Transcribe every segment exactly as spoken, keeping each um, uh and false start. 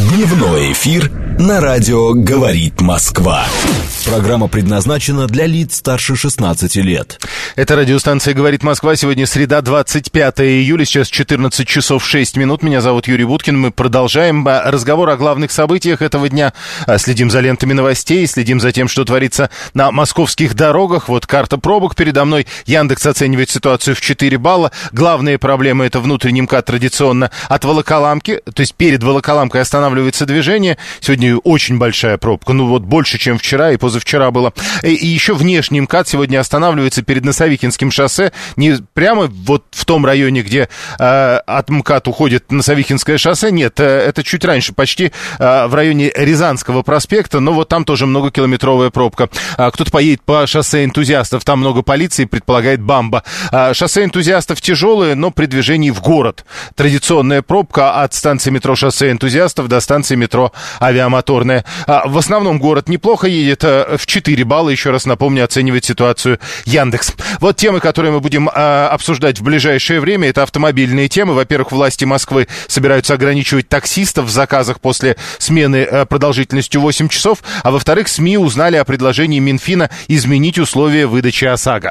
Дневной эфир на радио «Говорит Москва». Программа предназначена для лиц старше шестнадцати лет. Это радиостанция «Говорит Москва». Сегодня среда, двадцать пятое июля, сейчас четырнадцать часов шесть минут. Меня зовут Юрий Буткин. Мы продолжаем разговор о главных событиях этого дня. Следим за лентами новостей, следим за тем, что творится на московских дорогах. Вот карта пробок передо мной. Яндекс оценивает ситуацию в четыре балла. Главные проблемы — это внутренний МКАД традиционно от Волоколамки. То есть перед Волоколамкой останавливается движение. Сегодня очень большая пробка. Ну вот больше, чем вчера и позавчера было. И, и еще внешний МКАД сегодня останавливается перед Носовихинским шоссе. Не прямо вот в том районе, где э, от МКАД уходит Носовихинское шоссе. Нет, э, это чуть раньше, почти э, в районе Рязанского проспекта. Но вот там тоже многокилометровая пробка. А, кто-то поедет по шоссе энтузиастов. Там много полиции, предполагает Бамба. А, шоссе энтузиастов тяжелое, но при движении в город. Традиционная пробка от станции метро шоссе энтузиастов до станции метро Авиамоторная. А, в основном город неплохо едет. В четыре балла, еще раз напомню, оценивает ситуацию Яндекс. Вот темы, которые мы будем а, обсуждать в ближайшее время, это автомобильные темы. Во-первых, власти Москвы собираются ограничивать таксистов в заказах после смены а, продолжительностью восемь часов. А во-вторых, СМИ узнали о предложении Минфина изменить условия выдачи ОСАГО.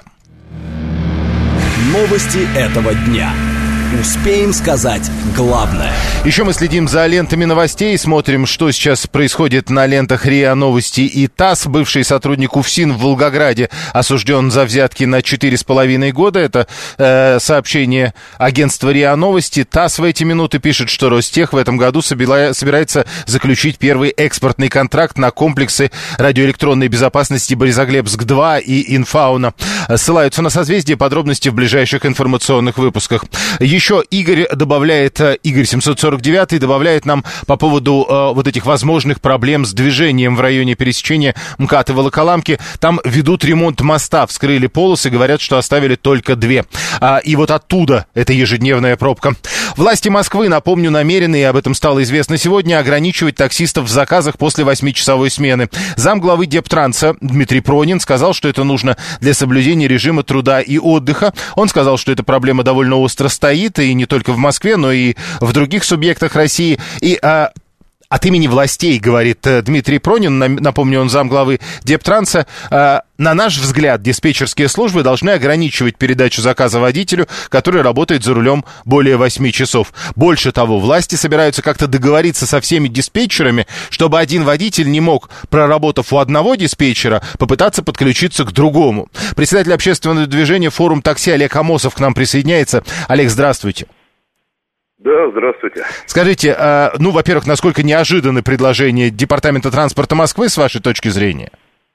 Новости этого дня. Успеем сказать главное. Еще мы следим за лентами новостей, смотрим, что сейчас происходит на лентах РИА Новости и ТАСС. Бывший сотрудник УФСИН в Волгограде осужден за взятки на четыре с половиной года. Это э, сообщение агентства РИА Новости. ТАСС в эти минуты пишет, что Ростех в этом году собира... собирается заключить первый экспортный контракт на комплексы радиоэлектронной безопасности Борисоглебск-два и Инфауна. Ссылаются на созвездие, подробности в ближайших информационных выпусках. Еще Игорь добавляет, Игорь семьсот сорок девять добавляет нам по поводу э, вот этих возможных проблем с движением в районе пересечения МКАД и Волоколамки. Там ведут ремонт моста, вскрыли полосы, говорят, что оставили только две. А, и вот оттуда это ежедневная пробка. Власти Москвы, напомню, намерены, и об этом стало известно сегодня, ограничивать таксистов в заказах после восьмичасовой смены. Замглавы Дептранса Дмитрий Пронин сказал, что это нужно для соблюдения режима труда и отдыха. Он сказал, что эта проблема довольно остро стоит, и не только в Москве, но и в других субъектах России. И а, от имени властей, говорит Дмитрий Пронин, напомню, он замглавы Дептранса, а, на наш взгляд, диспетчерские службы должны ограничивать передачу заказа водителю, который работает за рулем более восьми часов. Больше того, власти собираются как-то договориться со всеми диспетчерами, чтобы один водитель не мог, проработав у одного диспетчера, попытаться подключиться к другому. Председатель общественного движения «Форум такси» Олег Амосов к нам присоединяется. Олег, здравствуйте. Да, здравствуйте. Скажите, э, ну, во-первых, насколько неожиданны предложения Департамента транспорта Москвы с вашей точки зрения?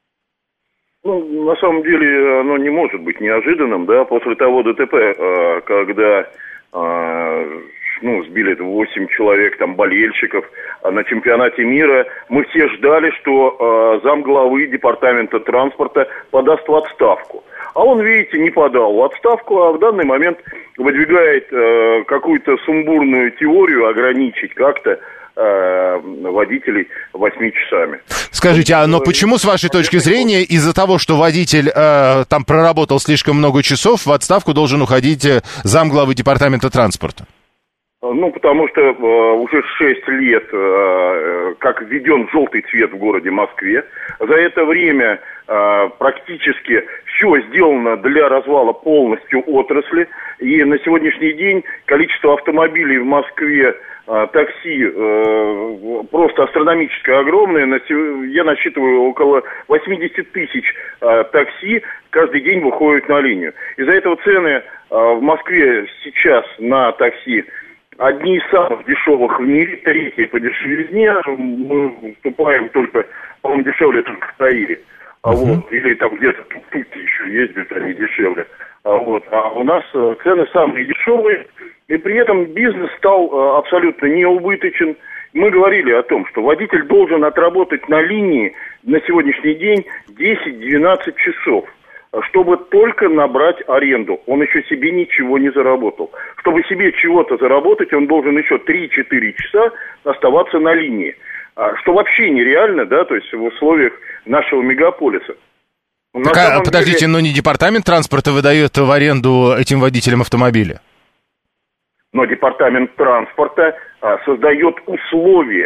Ну, на самом деле, оно не может быть неожиданным, да, после того ДТП, э, когда, э, ну, сбили восемь человек, там, болельщиков э, на чемпионате мира, мы все ждали, что э, замглавы Департамента транспорта подаст в отставку. А он, видите, не подал в отставку, а в данный момент выдвигает э, какую-то сумбурную теорию ограничить как-то э, водителей восьми часами. Скажите, а но почему, с вашей точки зрения, из-за того, что водитель э, там проработал слишком много часов, в отставку должен уходить э, замглавы Департамента транспорта? Ну, потому что э, уже шесть лет, э, как введен желтый цвет в городе Москве. За это время э, практически все сделано для развала полностью отрасли. И на сегодняшний день количество автомобилей в Москве, э, такси, э, просто астрономическое, огромное. На, я насчитываю около восемьдесят тысяч э, такси каждый день выходят на линию. Из-за этого цены э, в Москве сейчас на такси одни из самых дешевых в мире, третьи по дешевизне. Мы выступаем только, по-моему, дешевле только в Таире. А uh-huh. вот, или там где-то тут еще ездят, они дешевле. А, вот, а у нас цены самые дешевые, и при этом бизнес стал абсолютно неубыточен. Мы говорили о том, что водитель должен отработать на линии на сегодняшний день десять-двенадцать часов, чтобы только набрать аренду. Он еще себе ничего не заработал. Чтобы себе чего-то заработать, он должен еще три-четыре часа оставаться на линии. Что вообще нереально, да, то есть в условиях нашего мегаполиса. Так, а, подождите, деле... но не департамент транспорта выдает в аренду этим водителям автомобиля? Но департамент транспорта а, создает условия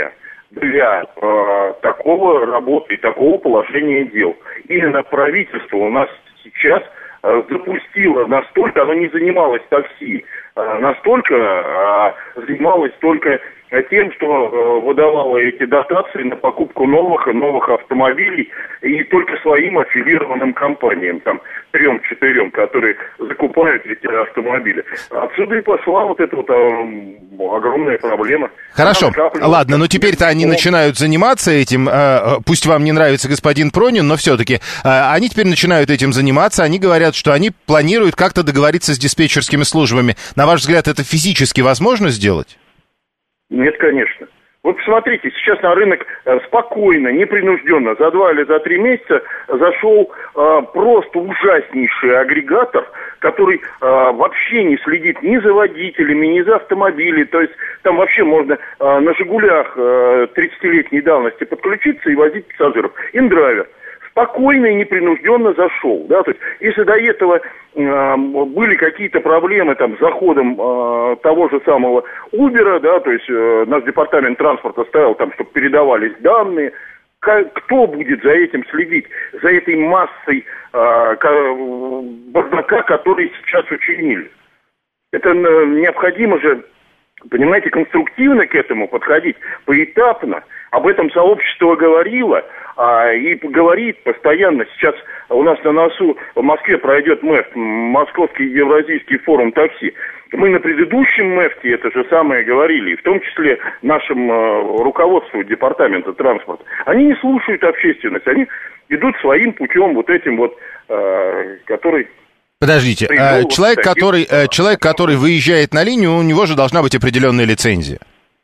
для э, такого работы и такого положения дел. Именно правительство у нас сейчас э, запустило настолько, оно не занималось такси, э, настолько э, занималось только тем, что э, выдавало эти дотации на покупку новых и новых автомобилей, и только своим аффилированным компаниям, там, трем-четырем, которые закупают эти автомобили. Отсюда и пошла вот эта вот э, огромная проблема. Хорошо, ладно, но теперь-то они начинают заниматься этим, э, пусть вам не нравится господин Пронин, но все-таки э, они теперь начинают этим заниматься, они говорят, что они планируют как-то договориться с диспетчерскими службами. На ваш взгляд, это физически возможно сделать? Нет, конечно. Вот посмотрите, сейчас на рынок спокойно, непринужденно, за два или за три месяца зашел э, просто ужаснейший агрегатор, который э, вообще не следит ни за водителями, ни за автомобилями. То есть там вообще можно э, на «Жигулях» э, тридцатилетней давности подключиться и возить пассажиров. Индрайвер. Спокойно и непринужденно зашел, да, то есть если до этого э, были какие-то проблемы там с заходом э, того же самого Uber, да, то есть э, наш департамент транспорта ставил там, чтобы передавались данные, как, кто будет за этим следить, за этой массой э, бардака, который сейчас учинили? Это э, необходимо же, понимаете, конструктивно к этому подходить, поэтапно. Об этом сообщество говорило а, и говорит постоянно. Сейчас у нас на носу в Москве пройдет МЭФ, Московский Евразийский форум такси. Мы на предыдущем МЭФте это же самое говорили, и в том числе нашим э, руководству департамента транспорта. Они не слушают общественность, они идут своим путем, вот этим вот, э, который... Подождите, а, человек, который, человек, который выезжает на линию, у него же должна быть определенная лицензия.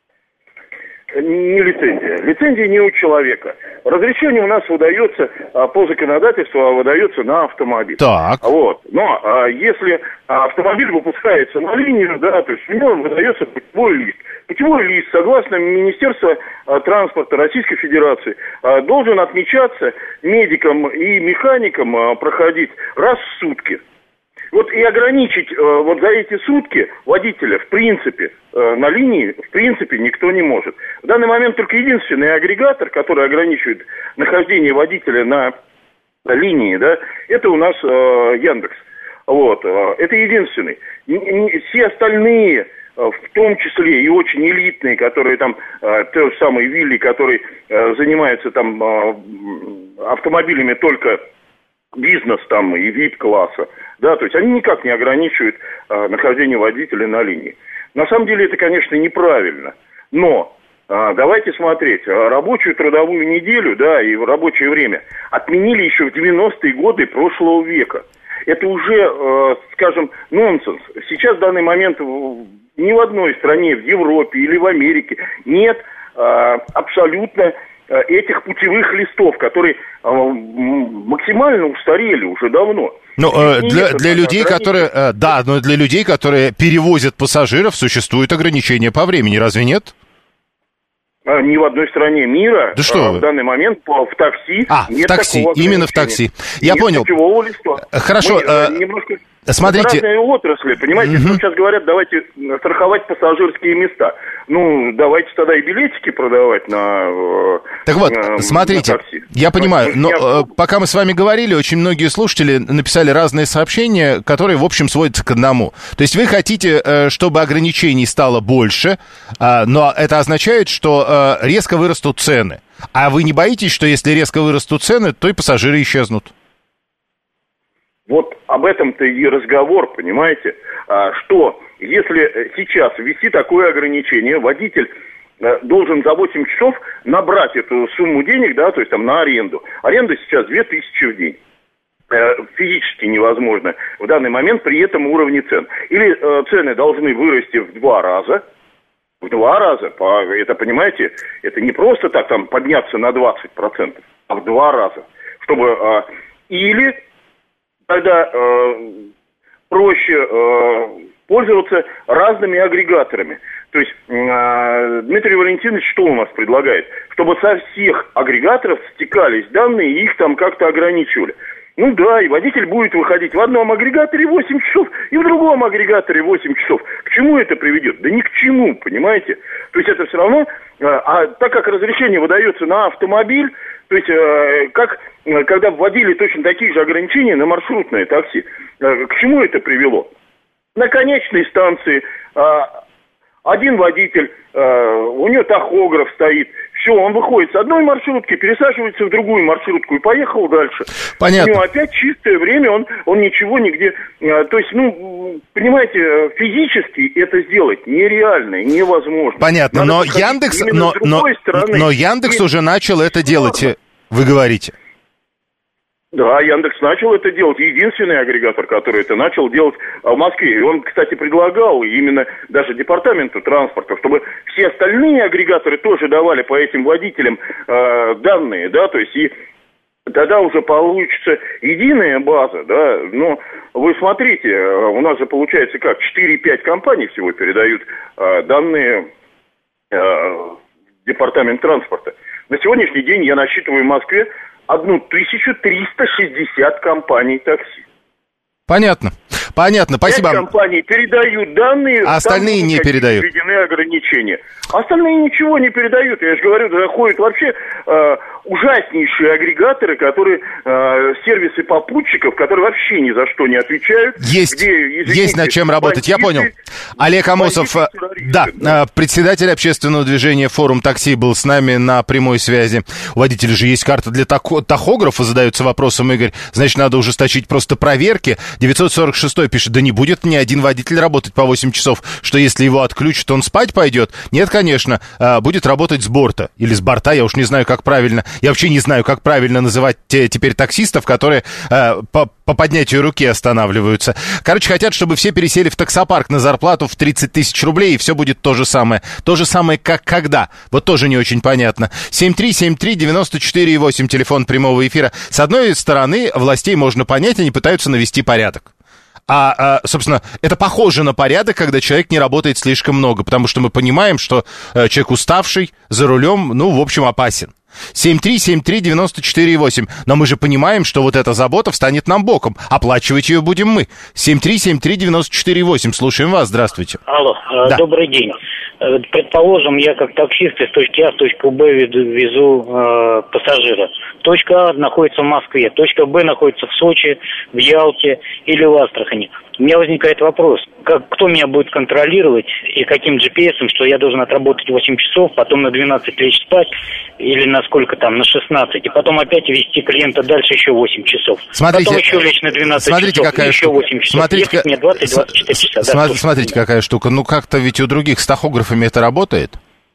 Не лицензия. Лицензия не у человека. Разрешение у нас выдается а, по законодательству, а выдается на автомобиль. Так. Вот. Но а, если автомобиль выпускается на линию, да, то есть у него выдается путевой лист. Путевой лист, согласно Министерству а, транспорта Российской Федерации, а, должен отмечаться медикам и механикам а, проходить раз в сутки. Вот и ограничить э, вот за эти сутки водителя, в принципе, э, на линии, в принципе, никто не может. В данный момент только единственный агрегатор, который ограничивает нахождение водителя на, на линии, да, это у нас э, Яндекс. Вот, э, это единственный. Не, не, все остальные, э, в том числе и очень элитные, которые там, э, те же самые Вилли, которые э, занимаются там э, автомобилями только бизнес там и ви ай пи-класса, да, то есть они никак не ограничивают а, нахождение водителя на линии. На самом деле это, конечно, неправильно, но а, давайте смотреть, а, рабочую трудовую неделю, да, и рабочее время отменили еще в девяностые годы прошлого века. Это уже, э, скажем, нонсенс. Сейчас в данный момент ни в одной стране, в Европе или в Америке нет э, абсолютно этих путевых листов, которые э, максимально устарели уже давно. Ну, э, для, для людей, которые, э, да, но для людей, которые перевозят пассажиров, существует ограничение по времени, разве нет? Ни в одной стране мира да что в данный момент в такси а, нет в такси, такого именно в такси. Я нет понял. Путевого листа. Хорошо. Мы, э, немножко... Смотрите. Это разные отрасли, понимаете? Угу. Сейчас говорят, давайте страховать пассажирские места. Ну, давайте тогда и билетики продавать на Так вот, на, смотрите, на такси. Я понимаю, но я... э, пока мы с вами говорили, очень многие слушатели написали разные сообщения, которые, в общем, сводятся к одному. То есть вы хотите, э, чтобы ограничений стало больше, э, но это означает, что э, резко вырастут цены. А вы не боитесь, что если резко вырастут цены, то и пассажиры исчезнут? Вот об этом-то и разговор, понимаете, а, что если сейчас ввести такое ограничение, водитель а, должен за восемь часов набрать эту сумму денег, да, то есть там на аренду. Аренда сейчас две тысячи в день. А, физически невозможно в данный момент при этом уровне цен. Или а, цены должны вырасти в два раза, в два раза, по, это, понимаете, это не просто так там подняться на двадцать процентов, а в два раза, чтобы, а, или... Тогда э, проще э, пользоваться разными агрегаторами. То есть э, Дмитрий Валентинович что у нас предлагает? Чтобы со всех агрегаторов стекались данные и их там как-то ограничивали. Ну да, и водитель будет выходить в одном агрегаторе восемь часов и в другом агрегаторе восемь часов. К чему это приведет? Да ни к чему, понимаете? То есть это все равно, а так как разрешение выдается на автомобиль, то есть как когда вводили точно такие же ограничения на маршрутное такси, к чему это привело? На конечной станции один водитель, у него тахограф стоит, все, он выходит с одной маршрутки, пересаживается в другую маршрутку и поехал дальше. Понятно. У него опять чистое время, он, он ничего нигде... То есть, ну, понимаете, физически это сделать нереально, невозможно. Понятно, но Яндекс, но, но, но Яндекс уже начал это делать, вы говорите. Да, Яндекс начал это делать. Единственный агрегатор, который это начал делать в Москве. И он, кстати, предлагал именно даже департаменту транспорта, чтобы все остальные агрегаторы тоже давали по этим водителям э, данные, да, то есть и тогда уже получится единая база, да. Но вы смотрите, у нас же получается как, четыре-пять компаний всего передают э, данные э, в департамент транспорта. На сегодняшний день я насчитываю в Москве тысячу триста шестьдесят компаний такси. Понятно. Понятно, спасибо. Пять компаний передают данные, а остальные не передают. Введены ограничения. Остальные ничего не передают. Я же говорю, заходят вообще э, ужаснейшие агрегаторы, которые э, сервисы попутчиков, которые вообще ни за что не отвечают. Есть, где, извините, есть над чем работать, я понял. Олег Амосов, да, да, председатель общественного движения «Форум такси» был с нами на прямой связи. У водителей же есть карта для тахографа, задаются вопросом, Игорь. Значит, надо ужесточить просто проверки. девятьсот сорок шесть пишет, да не будет ни один водитель работать по восемь часов, что если его отключат, он спать пойдет. Нет, конечно, будет работать с борта или с борта, я уж не знаю, как правильно. Я вообще не знаю, как правильно называть теперь таксистов, которые по, по поднятию руки останавливаются. Короче, хотят, чтобы все пересели в таксопарк на зарплату в тридцать тысяч рублей, и все будет то же самое. То же самое, как когда. Вот тоже не очень понятно. семь три семь три девяносто четыре восемь, телефон прямого эфира. С одной стороны, властей можно понять, они пытаются навести порядок. А, а, собственно, это похоже на порядок, когда человек не работает слишком много, потому что мы понимаем, что э, человек уставший, за рулем, ну, в общем, опасен. семь три семь три девяносто четыре восемь. Но мы же понимаем, что вот эта забота встанет нам боком. Оплачивать ее будем мы. семь три семь три девяносто четыре восемь. Слушаем вас. Здравствуйте. Алло, да. Добрый день. Предположим, я как таксист из точки А в точку Б везу, везу э, пассажира. Точка А находится в Москве, точка Б находится в Сочи, в Ялте или в Астрахани. У меня возникает вопрос, как, кто меня будет контролировать и каким джи пи эсом, что я должен отработать восемь часов, потом на двенадцать лечь спать, или на сколько там, на шестнадцать, и потом опять вести клиента дальше еще восемь часов. Смотрите, потом еще лечь на двенадцать смотрите, часов, какая еще восемь часов. Смотрите, Ехать мне двадцать - двадцать четыре часа. Смотрите, да, смотрите какая штука. Ну, как-то ведь у других с тахографами это работает.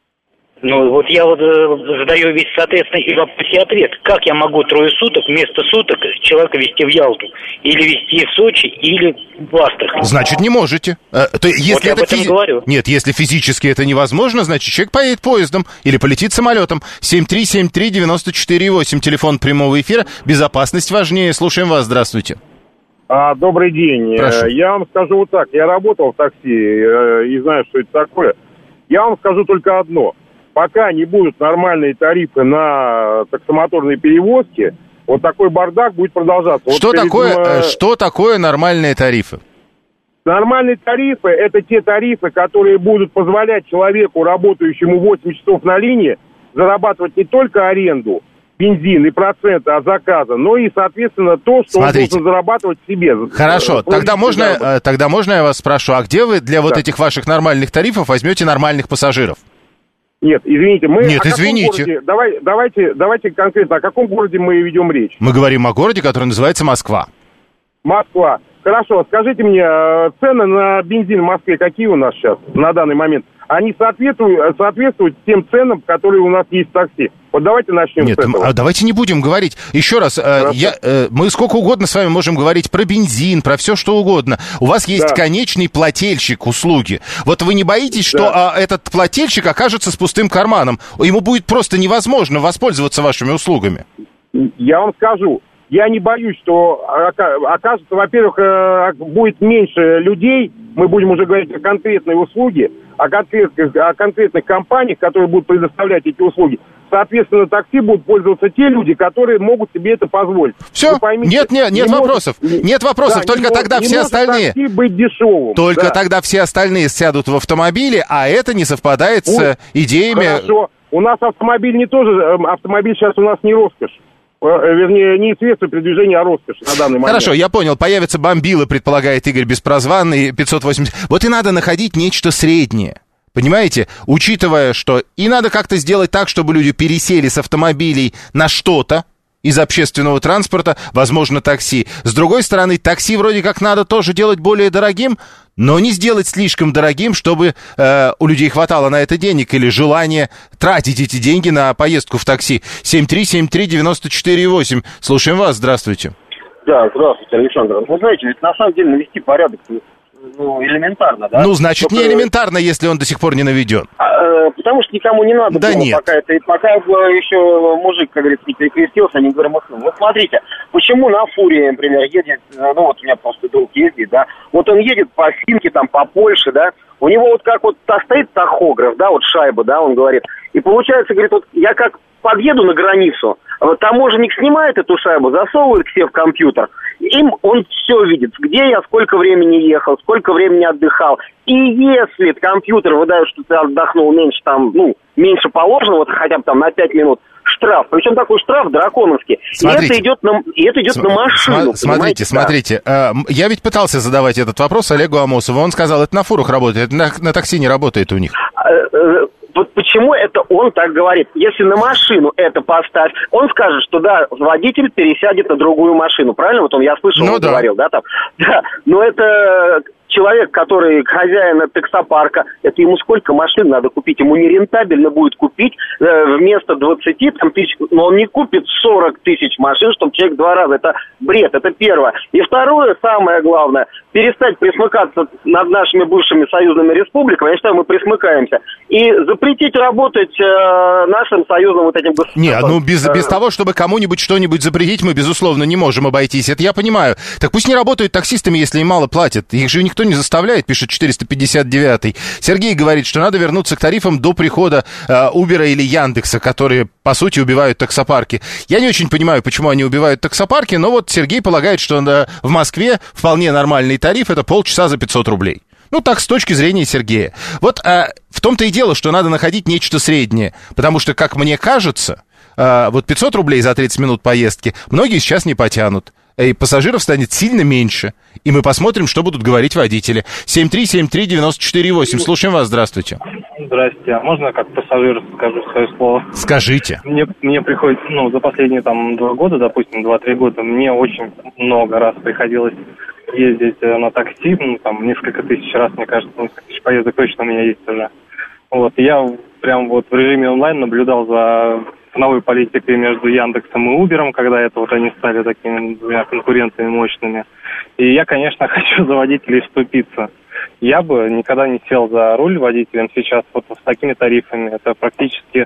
Ну, вот я вот э, задаю весь, соответственно, и вопрос и ответ. Как я могу трое суток, вместо суток человека везти в Ялту? Или везти в Сочи, или в Астрахань? Значит, не можете. Э, то, если вот я это об этом физи... говорю. Нет, если физически это невозможно, значит, человек поедет поездом или полетит самолетом. семь три семь три девяносто четыре восемь, телефон прямого эфира. Безопасность важнее. Слушаем вас. Здравствуйте. А, добрый день. Прошу. Я вам скажу вот так. Я работал в такси и знаю, что это такое. Я вам скажу только одно. Пока не будут нормальные тарифы на таксомоторные перевозки, вот такой бардак будет продолжаться. Что, вот перед, такое, э, что такое нормальные тарифы? Нормальные тарифы – это те тарифы, которые будут позволять человеку, работающему восемь часов на линии, зарабатывать не только аренду, бензин и проценты от заказа, но и, соответственно, то, что Смотрите. он должен зарабатывать себе. Хорошо, тогда можно, заработок. тогда можно я вас спрошу, а где вы для вот Да. этих ваших нормальных тарифов возьмете нормальных пассажиров? Нет, извините, мы... Нет, о каком извините. городе- давай, давайте, давайте конкретно, о каком городе мы ведем речь? Мы говорим о городе, который называется Москва. Москва. Хорошо, скажите мне, э, цены на бензин в Москве какие у нас сейчас на данный момент? Они соответствуют, соответствуют тем ценам, которые у нас есть в такси. Вот давайте начнем Нет, с этого. а давайте не будем говорить. Еще раз, э, я, э, мы сколько угодно с вами можем говорить про бензин, про все что угодно. У вас есть Да. конечный плательщик услуги. Вот вы не боитесь, что Да. а, этот плательщик окажется с пустым карманом? Ему будет просто невозможно воспользоваться вашими услугами. Я вам скажу, я не боюсь, что ока- окажется, во-первых, э, будет меньше людей, мы будем уже говорить о конкретной услуге, о конкретных, о конкретных компаниях, которые будут предоставлять эти услуги. соответственно, такси будут пользоваться те люди, которые могут себе это позволить. Все, поймите, нет, нет, нет не вопросов, может, нет вопросов, да, только не тогда не все остальные... такси быть дешевым. Только да. тогда все остальные сядут в автомобили, а это не совпадает Ой, с идеями... Хорошо, у нас автомобиль не тоже, автомобиль сейчас у нас не роскошь. Вернее, не средство передвижения, а роскошь на данный момент. Хорошо, я понял. Появятся бомбилы, предполагает Игорь Беспрозванный, пятьсот восемьдесят. Вот и надо находить нечто среднее. Понимаете? Учитывая, что и надо как-то сделать так, чтобы люди пересели с автомобилей на что-то из общественного транспорта, возможно, такси. С другой стороны, такси вроде как надо тоже делать более дорогим, но не сделать слишком дорогим, чтобы э, у людей хватало на это денег или желание тратить эти деньги на поездку в такси. семь три семь три девять четыре восемь. Слушаем вас, здравствуйте. Да, здравствуйте, Александр. Вы знаете, ведь на самом деле навести порядок, ну, элементарно, да? Ну, значит, Только... не элементарно, если он до сих пор не наведен. А, э, потому что никому не надо да было, нет. пока это, пока еще мужик, как говорится, не перекрестился, они говорят, ну, вот смотрите, почему на фуре, например, едет, ну, вот у меня просто друг ездит, да, вот он едет по Финке, там, по Польше, да, у него вот как вот стоит тахограф, да, вот шайба, да, он говорит, и получается, говорит, вот я как подъеду на границу, вот таможенник снимает эту шайбу, засовывает к себе в компьютер, им он все видит, где я сколько времени ехал, сколько времени отдыхал. И если компьютер выдает, что ты отдохнул меньше, там, ну, меньше положенного, хотя бы там на пять минут, штраф. Причем такой штраф драконовский. Смотрите, и это идет на, и это идет См- на машину. Смотрите, смотрите. Да. Я ведь пытался задавать этот вопрос Олегу Амосову. Он сказал, это на фурах работает, на, на такси не работает у них. Вот почему это он так говорит? Если на машину это поставь, он скажет, что да, водитель пересядет на другую машину. Правильно? Вот он, я слышал, ну, он да. говорил, да, там. Да, но это... Человек, который хозяин таксопарка, это ему сколько машин надо купить? Ему нерентабельно будет купить э, вместо двадцати там, тысяч, но он не купит сорок тысяч машин, чтобы человек два раза. Это бред, это первое. И второе, самое главное, перестать присмыкаться над нашими бывшими союзными республиками. Я считаю, мы присмыкаемся. И запретить работать э, нашим союзным вот этим государством. Нет, ну без, без того, чтобы кому-нибудь что-нибудь запретить, мы, безусловно, не можем обойтись. Это я понимаю. Так пусть не работают таксистами, если им мало платят. Их же никто не заставляет, пишет четыреста пятьдесят девятый. Сергей говорит, что надо вернуться к тарифам до прихода э, Uber или Яндекса, которые, по сути, убивают таксопарки. Я не очень понимаю, почему они убивают таксопарки, но вот Сергей полагает, что э, в Москве вполне нормальный тариф — это полчаса за пятьсот рублей. Ну, так, с точки зрения Сергея. Вот э, в том-то и дело, что надо находить нечто среднее, потому что, как мне кажется, э, вот пятьсот рублей за тридцать минут поездки многие сейчас не потянут. И пассажиров станет сильно меньше. И мы посмотрим, что будут говорить водители. семь три семь три девять четыре восемь. Слушаем вас, здравствуйте. Здравствуйте. А можно как пассажир скажу свое слово? Скажите. Мне, мне приходится, ну, за последние там два года, допустим, два-три года, мне очень много раз приходилось ездить на такси, ну, там, несколько тысяч раз, мне кажется, несколько тысяч поездок точно у меня есть уже. Вот, я прям вот в режиме онлайн наблюдал за ценовой политикой между Яндексом и Убером, когда это вот они стали такими двумя конкурентами мощными. И я, конечно, хочу за водителей вступиться. Я бы никогда не сел за руль водителем сейчас вот с такими тарифами. Это практически,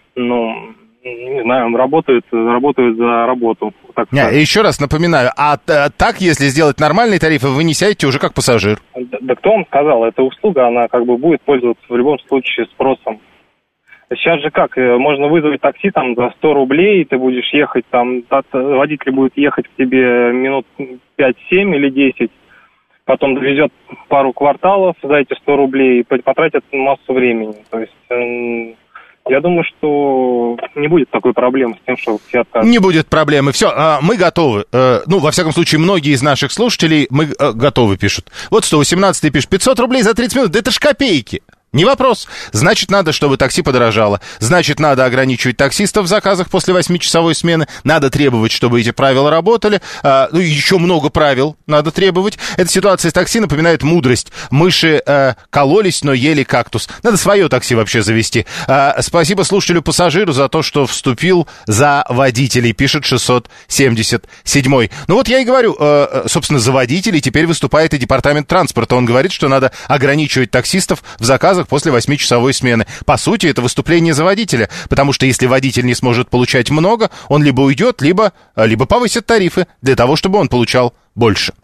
ну, не знаю, работают, работают за работу. Так не, еще раз напоминаю, а, а так, если сделать нормальные тарифы, вы не сядете уже как пассажир. Да, да кто вам сказал? Эта услуга, она как бы будет пользоваться в любом случае спросом. Сейчас же как, можно вызвать такси там за сто рублей, и ты будешь ехать там, водитель будет ехать к тебе минут пять-семь или десять, потом довезет пару кварталов за эти сто рублей и потратит массу времени. То есть э, я думаю, что не будет такой проблемы с тем, что все откажут. Не будет проблемы. Все, мы готовы. Ну, во всяком случае, многие из наших слушателей мы готовы, пишут. Вот сто восемнадцатый пишет, пятьсот рублей за тридцать минут, да это ж копейки. Не вопрос. Значит, надо, чтобы такси подорожало. Значит, надо ограничивать таксистов в заказах после восьмичасовой смены. Надо требовать, чтобы эти правила работали. А, ну, еще много правил надо требовать. Эта ситуация с такси напоминает мудрость. Мыши а, кололись, но ели кактус. Надо свое такси вообще завести. А, спасибо слушателю-пассажиру за то, что вступил за водителей, пишет шестьсот семьдесят седьмой. Ну вот я и говорю, а, собственно, за водителей теперь выступает и департамент транспорта. Он говорит, что надо ограничивать таксистов в заказах после восьмичасовой смены. По сути, это выступление за водителя, потому что если водитель не сможет получать много, он либо уйдет, либо, либо повысит тарифы для того, чтобы он получал больше.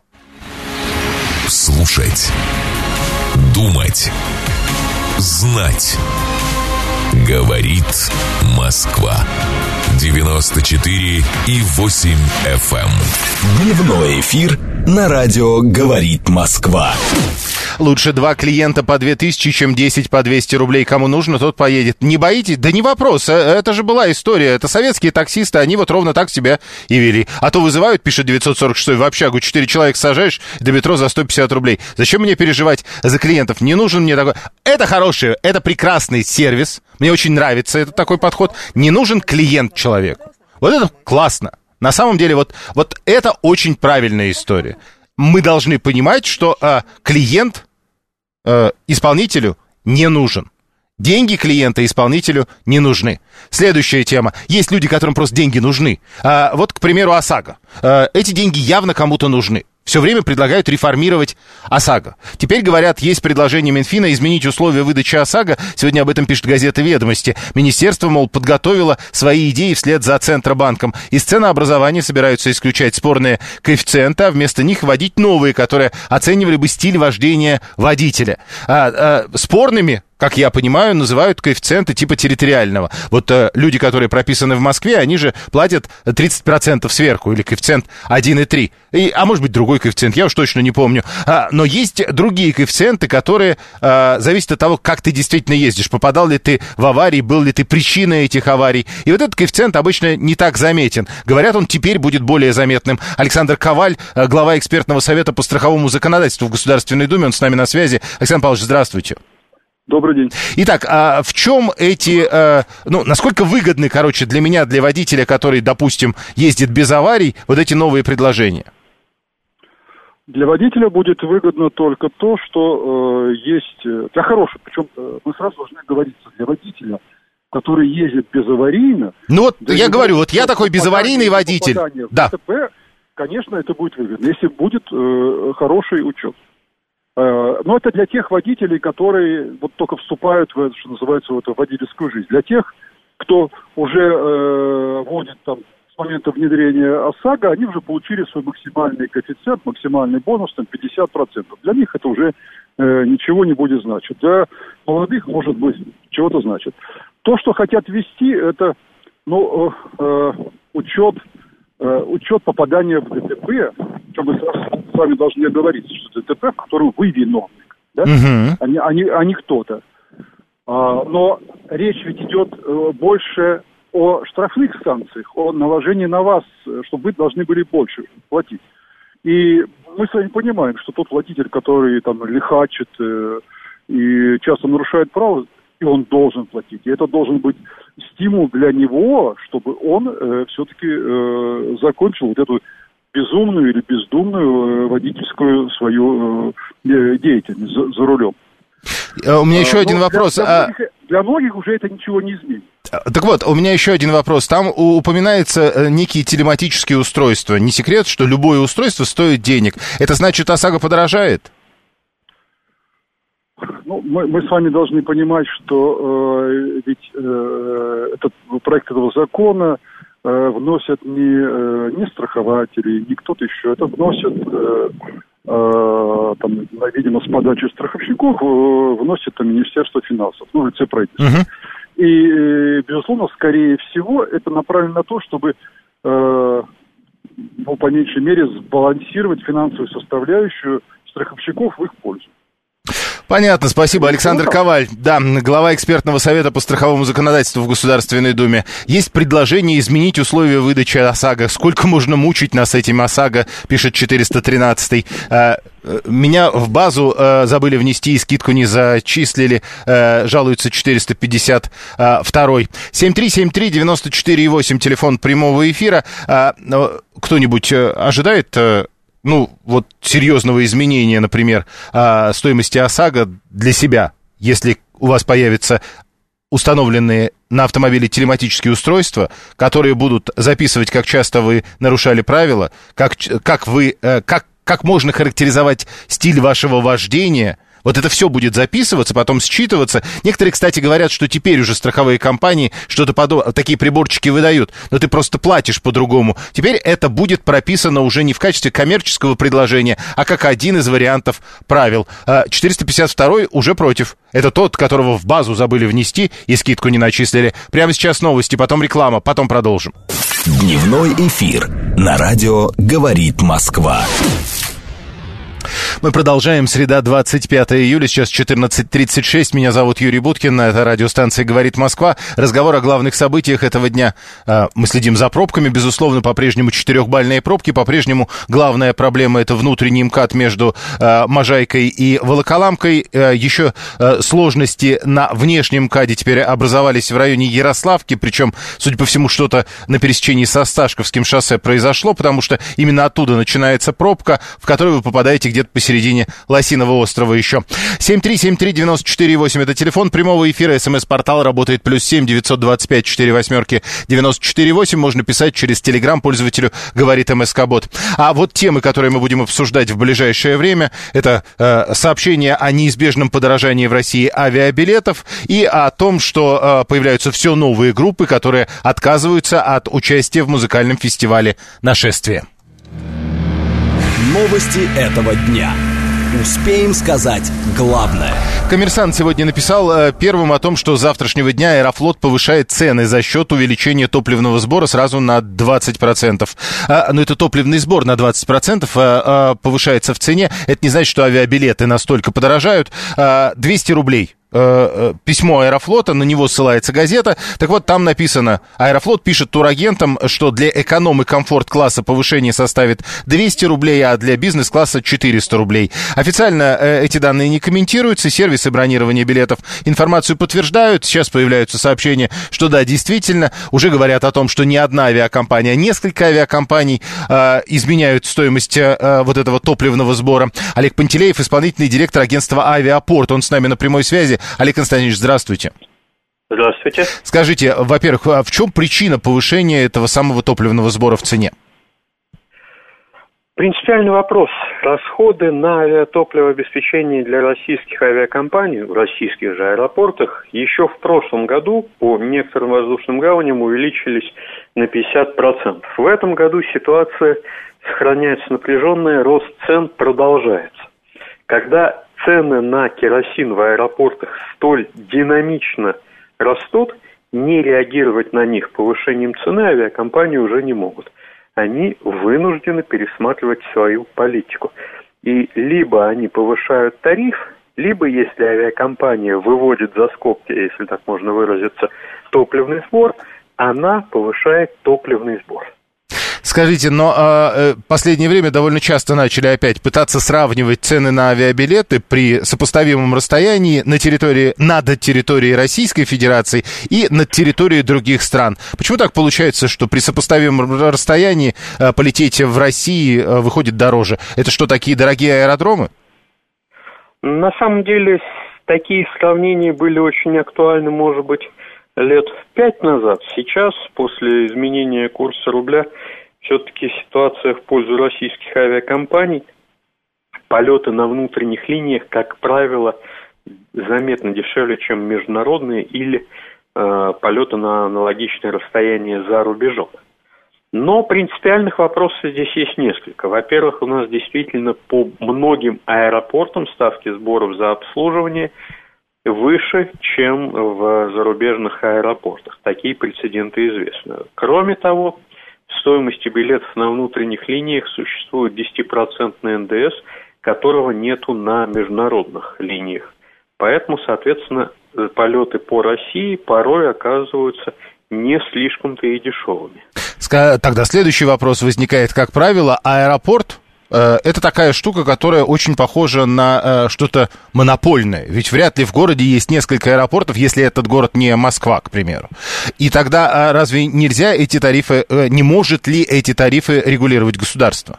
Слушать, думать, знать. Говорит Москва. девяносто четыре и восемь эф эм. Дневной эфир на радио «Говорит Москва». Лучше два клиента по две тысячи, чем десять по двести рублей. Кому нужно, тот поедет. Не боитесь? Да не вопрос. Это же была история. Это советские таксисты, они вот ровно так себя и вели. А то вызывают, пишет девятьсот сорок шесть, в общагу четыре человека сажаешь, до метро за сто пятьдесят рублей. Зачем мне переживать за клиентов? Не нужен мне такой... Это хороший, это прекрасный сервис. Мне очень нравится этот такой подход. Не нужен клиент человеку. Вот это классно. На самом деле, вот, вот это очень правильная история. Мы должны понимать, что э, клиент э, исполнителю не нужен. Деньги клиента исполнителю не нужны. Следующая тема. Есть люди, которым просто деньги нужны. А, вот, к примеру, ОСАГО. А, эти деньги явно кому-то нужны. Все время предлагают реформировать ОСАГО. Теперь, говорят, есть предложение Минфина изменить условия выдачи ОСАГО. Сегодня об этом пишет газета «Ведомости». Министерство, мол, подготовило свои идеи вслед за Центробанком. Из ценообразования собираются исключать спорные коэффициенты, а вместо них вводить новые, которые оценивали бы стиль вождения водителя. А, а, спорными, как я понимаю, называют коэффициенты типа территориального. Вот э, люди, которые прописаны в Москве, они же платят тридцать процентов сверху, или коэффициент один и три. И, а может быть, другой коэффициент, я уж точно не помню. А, но есть другие коэффициенты, которые э, зависят от того, как ты действительно ездишь. Попадал ли ты в аварии, был ли ты причиной этих аварий. И вот этот коэффициент обычно не так заметен. Говорят, он теперь будет более заметным. Александр Коваль, э, глава экспертного совета по страховому законодательству в Государственной Думе, он с нами на связи. Александр Павлович, здравствуйте. Добрый день. Итак, а в чем эти, э, ну, насколько выгодны, короче, для меня, для водителя, который, допустим, ездит без аварий, вот эти новые предложения? Для водителя будет выгодно только то, что э, есть, для хороших, причем э, мы сразу должны говориться, для водителя, который ездит безаварийно. Ну вот, я говорю, вот я такой безаварийный водитель. Да. В ДТП, конечно, это будет выгодно, если будет э, хороший учет. Но это для тех водителей, которые вот только вступают в это, что называется, в эту водительскую жизнь. Для тех, кто уже э, водит там с момента внедрения ОСАГО, они уже получили свой максимальный коэффициент, максимальный бонус, там пятьдесят процентов. Для них это уже э, ничего не будет значить. Для молодых, может быть, чего-то значит. То, что хотят ввести, это ну, э, учет, э, учет попадания в ДТП, что мы с вами должны договориться, что ДТП, в котором вы виновник, да? Uh-huh. а, не, а, не, а не кто-то. А, но речь ведь идет э, больше о штрафных санкциях, о наложении на вас, чтобы вы должны были больше платить. И мы с вами понимаем, что тот водитель, который там лихачит э, и часто нарушает право, и он должен платить. И это должен быть стимул для него, чтобы он э, все-таки э, закончил вот эту безумную или бездумную водительскую свою э, деятельность за, за рулем. У меня еще а, один вопрос. Для, для, многих, для многих уже это ничего не изменит. Так вот, у меня еще один вопрос. Там упоминается некие телематические устройства. Не секрет, что любое устройство стоит денег. Это значит, ОСАГО подорожает? Ну, мы, мы с вами должны понимать, что э, ведь э, этот проект этого закона вносят не, не страхователи, не кто-то еще. Это вносят, э, э, там, видимо, с подачи страховщиков, э, вносит там, Министерство финансов, ну, лице правительства. Uh-huh. И, безусловно, скорее всего, это направлено на то, чтобы, э, ну, по меньшей мере, сбалансировать финансовую составляющую страховщиков в их пользу. Понятно, спасибо. Александр Коваль, да, глава экспертного совета по страховому законодательству в Государственной Думе. Есть предложение изменить условия выдачи ОСАГО. Сколько можно мучить нас этим ОСАГО, пишет четыреста тринадцатый. Меня в базу забыли внести и скидку не зачислили, жалуется четыреста пятьдесят второй. семь три семь три девяносто четыре восемь, телефон прямого эфира. Кто-нибудь ожидает... ну, вот серьезного изменения, например, стоимости ОСАГО для себя, если у вас появятся установленные на автомобиле телематические устройства, которые будут записывать, как часто вы нарушали правила, как, как, вы, как, как можно характеризовать стиль вашего вождения, Вот это все будет записываться, потом считываться. Некоторые, кстати, говорят, что теперь уже страховые компании что-то подобное, такие приборчики выдают, но ты просто платишь по-другому. Теперь это будет прописано уже не в качестве коммерческого предложения, а как один из вариантов правил. четыреста пятьдесят второй уже против. Это тот, которого в базу забыли внести и скидку не начислили. Прямо сейчас новости, потом реклама, потом продолжим. Дневной эфир на радио «Говорит Москва». Мы продолжаем. Среда, двадцать пятое июля, сейчас четырнадцать тридцать шесть. Меня зовут Юрий Буткин, это радиостанция «Говорит Москва». Разговор о главных событиях этого дня. Мы следим за пробками, безусловно, по-прежнему четырехбальные пробки. По-прежнему главная проблема — это внутренний МКАД между Можайкой и Волоколамкой. Еще сложности на внешнем МКАДе теперь образовались в районе Ярославки. Причем, судя по всему, что-то на пересечении со Сташковским шоссе произошло, потому что именно оттуда начинается пробка, в которую вы попадаете где-то посередине Лосиного острова еще. семь три семь три девять четыре восемь это телефон прямого эфира. СМС-портал работает плюс семь девятьсот двадцать пять четыре восьмерки девяносто четыре восемь. Можно писать через Телеграм пользователю «Говорит МСК-бот». А вот темы, которые мы будем обсуждать в ближайшее время, это э, сообщение о неизбежном подорожании в России авиабилетов и о том, что э, появляются все новые группы, которые отказываются от участия в музыкальном фестивале «Нашествие». Новости этого дня. Успеем сказать главное. Коммерсант сегодня написал э, первым о том, что с завтрашнего дня Аэрофлот повышает цены за счет увеличения топливного сбора сразу на двадцать процентов. А, но это топливный сбор на двадцать процентов а, а, повышается в цене. Это не значит, что авиабилеты настолько подорожают. А, двести рублей. Письмо Аэрофлота, на него ссылается газета. Так вот, там написано: Аэрофлот пишет турагентам, что для эконом- и комфорт-класса повышение составит двести рублей, а для бизнес-класса четыреста рублей. Официально э, эти данные не комментируются, сервисы бронирования билетов информацию подтверждают. Сейчас появляются сообщения, что да, действительно, уже говорят о том, что не одна авиакомпания, а несколько авиакомпаний э, изменяют стоимость э, вот этого топливного сбора. Олег Пантелеев, исполнительный директор агентства «Авиапорт», он с нами на прямой связи. Олег Константинович, здравствуйте. Здравствуйте. Скажите, во-первых, в чем причина повышения этого самого топливного сбора в цене? Принципиальный вопрос. Расходы на авиатопливообеспечение для российских авиакомпаний в российских же аэропортах еще в прошлом году по некоторым воздушным гаваням увеличились на пятьдесят процентов. В этом году ситуация сохраняется напряженная, рост цен продолжается. Когда цены на керосин в аэропортах столь динамично растут, не реагировать на них повышением цены авиакомпании уже не могут. Они вынуждены пересматривать свою политику. И либо они повышают тариф, либо, если авиакомпания выводит за скобки, если так можно выразиться, топливный сбор, она повышает топливный сбор. Скажите, но э, последнее время довольно часто начали опять пытаться сравнивать цены на авиабилеты при сопоставимом расстоянии на территории, над территорией Российской Федерации и над территорией других стран. Почему так получается, что при сопоставимом расстоянии э, полететь в России э, выходит дороже? Это что, такие дорогие аэродромы? На самом деле, такие сравнения были очень актуальны, может быть, лет пять назад. Сейчас, после изменения курса рубля, все-таки ситуация в пользу российских авиакомпаний. Полеты на внутренних линиях, как правило, заметно дешевле, чем международные или э, полеты на аналогичное расстояние за рубежом. Но принципиальных вопросов здесь есть несколько. Во-первых, у нас действительно по многим аэропортам ставки сборов за обслуживание выше, чем в зарубежных аэропортах. Такие прецеденты известны. Кроме того, в стоимости билетов на внутренних линиях существует десятипроцентный эн дэ эс, которого нету на международных линиях. Поэтому, соответственно, полеты по России порой оказываются не слишком-то и дешевыми. Тогда следующий вопрос возникает, как правило, аэропорт это такая штука, которая очень похожа на э, что-то монопольное. Ведь вряд ли в городе есть несколько аэропортов, если этот город не Москва, к примеру. И тогда э, разве нельзя эти тарифы, э, не может ли эти тарифы регулировать государство?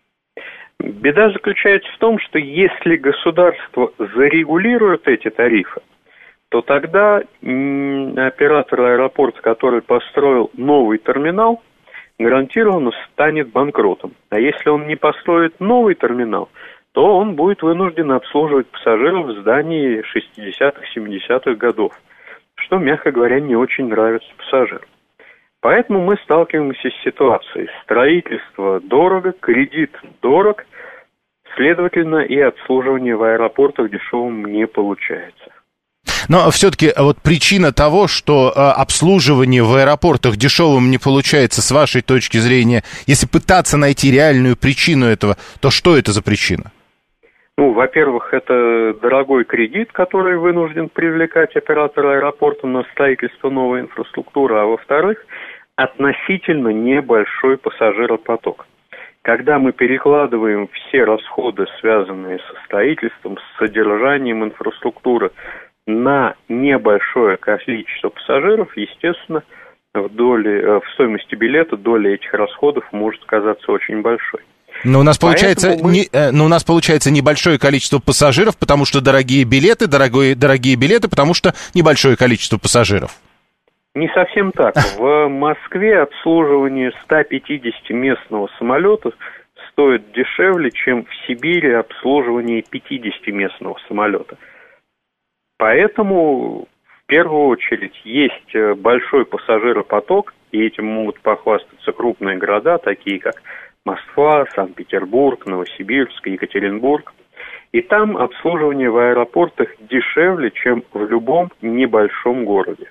Беда заключается в том, что если государство зарегулирует эти тарифы, то тогда м- оператор аэропорта, который построил новый терминал, гарантированно станет банкротом. А если он не построит новый терминал, то он будет вынужден обслуживать пассажиров в здании шестидесятых-семидесятых годов, что, мягко говоря, не очень нравится пассажирам. Поэтому мы сталкиваемся с ситуацией. Строительство дорого, кредит дорог, следовательно, и обслуживание в аэропортах дешевым не получается. Но все-таки вот причина того, что э, обслуживание в аэропортах дешевым не получается, с вашей точки зрения, если пытаться найти реальную причину этого, то что это за причина? Ну, во-первых, это дорогой кредит, который вынужден привлекать оператор аэропорта на строительство новой инфраструктуры, а во-вторых, относительно небольшой пассажиропоток. Когда мы перекладываем все расходы, связанные со строительством, с содержанием инфраструктуры, на небольшое количество пассажиров, естественно, в, доле, в стоимости билета доля этих расходов может оказаться очень большой. Но у нас получается, мы... не, но у нас получается небольшое количество пассажиров, потому что дорогие билеты, дорогие, дорогие билеты, потому что небольшое количество пассажиров. Не совсем так. В Москве обслуживание ста пятидесяти местного самолета стоит дешевле, чем в Сибири обслуживание пятидесяти местного самолета. Поэтому, в первую очередь, есть большой пассажиропоток, и этим могут похвастаться крупные города, такие как Москва, Санкт-Петербург, Новосибирск, Екатеринбург. И там обслуживание в аэропортах дешевле, чем в любом небольшом городе.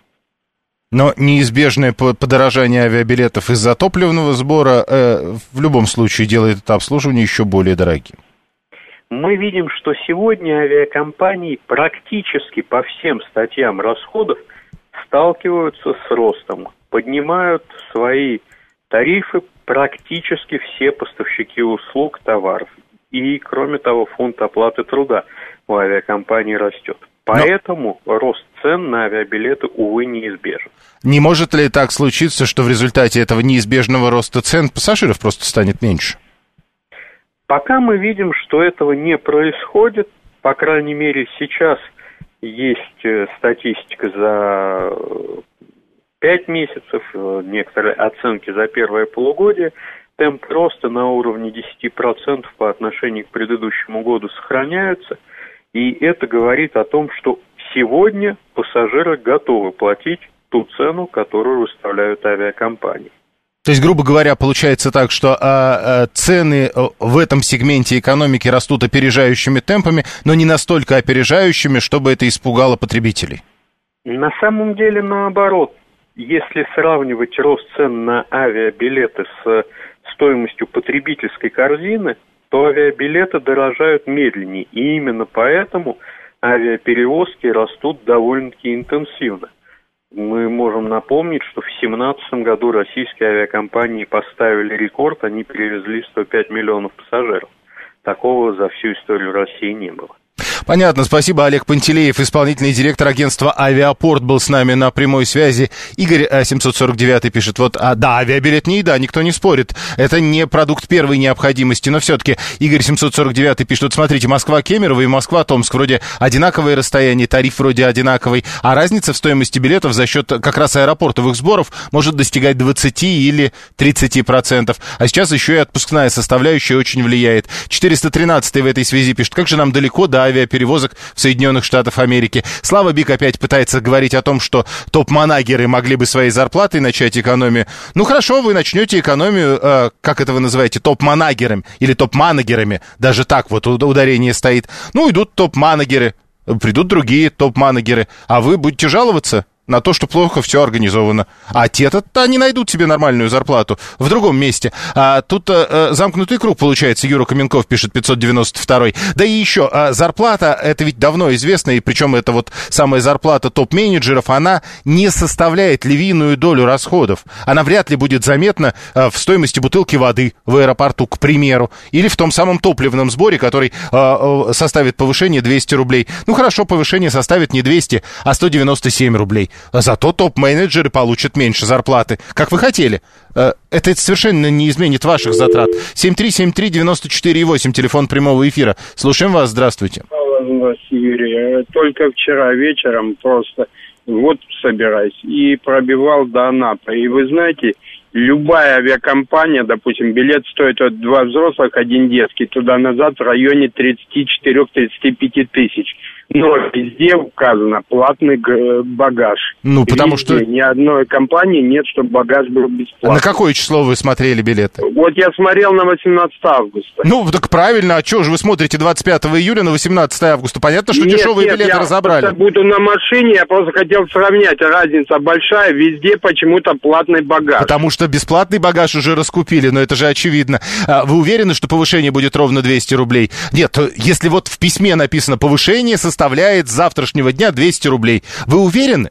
Но неизбежное подорожание авиабилетов из-за топливного сбора э, в любом случае делает это обслуживание еще более дорогим. Мы видим, что сегодня авиакомпании практически по всем статьям расходов сталкиваются с ростом, поднимают свои тарифы практически все поставщики услуг, товаров. И, кроме того, фонд оплаты труда у авиакомпаний растет. Поэтому Но... рост цен на авиабилеты, увы, неизбежен. Не может ли так случиться, что в результате этого неизбежного роста цен пассажиров просто станет меньше? Пока мы видим, что этого не происходит, по крайней мере, сейчас есть статистика за пять месяцев, некоторые оценки за первое полугодие, темп роста на уровне десять процентов по отношению к предыдущему году сохраняются, и это говорит о том, что сегодня пассажиры готовы платить ту цену, которую выставляют авиакомпании. То есть, грубо говоря, получается так, что а, а, цены в этом сегменте экономики растут опережающими темпами, но не настолько опережающими, чтобы это испугало потребителей. На самом деле, наоборот. Если сравнивать рост цен на авиабилеты с стоимостью потребительской корзины, то авиабилеты дорожают медленнее. И именно поэтому авиаперевозки растут довольно-таки интенсивно. Мы можем напомнить, что в две тысячи семнадцатом году российские авиакомпании поставили рекорд, они перевезли сто пять миллионов пассажиров. Такого за всю историю России не было. Понятно, спасибо. Олег Пантелеев, исполнительный директор агентства «Авиапорт», был с нами на прямой связи. Игорь семьсот сорок девять пишет, вот, а, да, авиабилет не еда, никто не спорит. Это не продукт первой необходимости, но все-таки Игорь семьсот сорок девять пишет, вот смотрите, Москва-Кемерово и Москва-Томск, вроде одинаковые расстояния, тариф вроде одинаковый, а разница в стоимости билетов за счет как раз аэропортовых сборов может достигать двадцать или тридцать процентов. А сейчас еще и отпускная составляющая очень влияет. четыреста тринадцать в этой связи пишет, как же нам далеко до авиаперевозок в Соединенных Штатах Америки. Слава Бик опять пытается говорить о том, что топ-манагеры могли бы своей зарплатой начать экономию. Ну хорошо, вы начнете экономию, э, как это вы называете, топ-манагерами или топ-манагерами, даже так вот ударение стоит. Ну идут топ-манагеры, придут другие топ-манагеры, а вы будете жаловаться на то, что плохо все организовано. А те-то они найдут себе нормальную зарплату в другом месте. А тут а, замкнутый круг получается, Юра Каменков пишет, пятьсот девяносто два. Да и еще, а, зарплата, это ведь давно известно, и причем это вот самая зарплата топ-менеджеров, она не составляет львиную долю расходов. Она вряд ли будет заметна а, в стоимости бутылки воды в аэропорту, к примеру, или в том самом топливном сборе, который а, а, составит повышение двести рублей. Ну хорошо, повышение составит не двести, а сто девяносто семь рублей. Зато топ-менеджеры получат меньше зарплаты, как вы хотели. Это совершенно не изменит ваших затрат. семь три семь три девять четыре восемь, телефон прямого эфира. Слушаем вас, здравствуйте. Юрий, только вчера вечером просто вот собираюсь и пробивал до Анапы. И вы знаете, любая авиакомпания, допустим, билет стоит вот два взрослых, один детский, туда-назад в районе тридцать четыре - тридцать пять тысяч. Но везде указано платный багаж. Ну, потому везде. что... Ни одной компании нет, чтобы багаж был бесплатный. На какое число вы смотрели билеты? Вот я смотрел на восемнадцатое августа. Ну, так правильно, а что же вы смотрите двадцать пятого июля на восемнадцатое августа? Понятно, что нет, дешевые нет, билеты я разобрали. Я буду на машине, я просто хотел сравнять. Разница большая, везде почему-то платный багаж. Потому что бесплатный багаж уже раскупили, но это же очевидно. Вы уверены, что повышение будет ровно двести рублей? Нет, если вот в письме написано «повышение составляет с завтрашнего дня двести рублей», вы уверены?